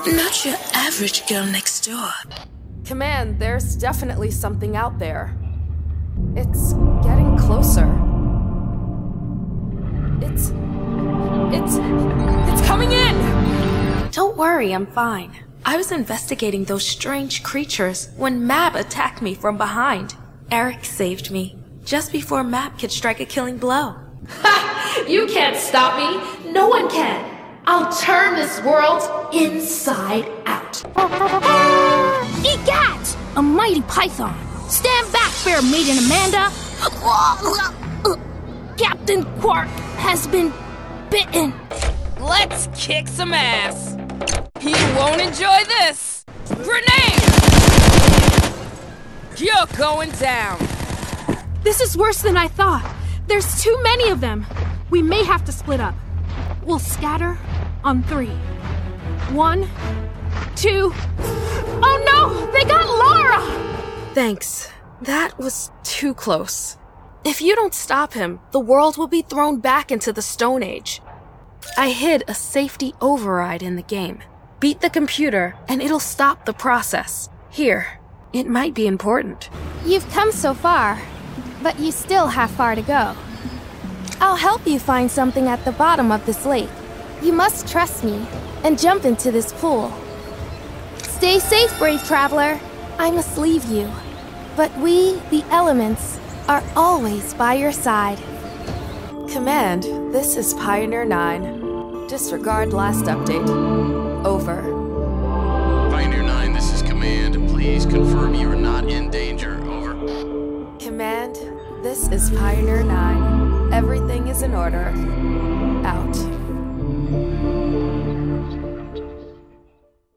Not your average girl next door. Command, there's definitely something out there. It's getting closer. It's coming in! Don't worry, I'm fine. I was investigating those strange creatures when Mab attacked me from behind. Eric saved me, just before Mab could strike a killing blow. Ha! You can't stop me! No one can! I'll turn this world inside out. Egat! A mighty python! Stand back, fair maiden Amanda! Captain Quark has been bitten! Let's kick some ass! You won't enjoy this! Grenade! You're going down! This is worse than I thought. There's too many of them. We may have to split up. We'll scatter on 3. 1, 2... Oh no! They got Lara! Thanks. That was too close. If you don't stop him, the world will be thrown back into the Stone Age. I hid a safety override in the game. Beat the computer, and it'll stop the process. Here, it might be important. You've come so far, but you still have far to go. I'll help you find something at the bottom of this lake. You must trust me and jump into this pool. Stay safe, brave traveler. I must leave you, but we, the elements, are always by your side. Command, this is Pioneer 9. Disregard last update. Over. Pioneer 9, this is Command. Please confirm you are not in danger. Over. Command, this is Pioneer 9. Everything is in order. Out.